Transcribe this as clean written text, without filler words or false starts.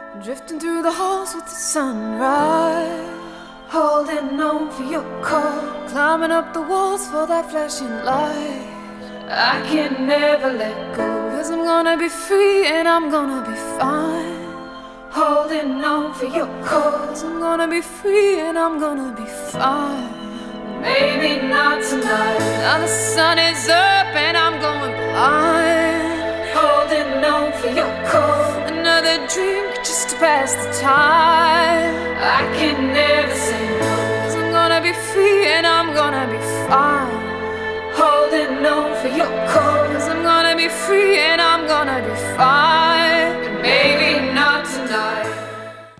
Drifting through the halls with the sunrise, holding on for your call, climbing up the walls for that flashing light. I can never let go, 'cause I'm gonna be free and I'm gonna be fine. Holding on for your call, 'cause I'm gonna be free and I'm gonna be fine. Maybe not tonight, now the sun is up and I'm going blind. Holding on for your call, another drink just to pass the time. I can never say no, 'cause I'm gonna be free and I'm gonna be fine. Holding on for your call, 'cause I'm gonna be free and I'm gonna be fine. But maybe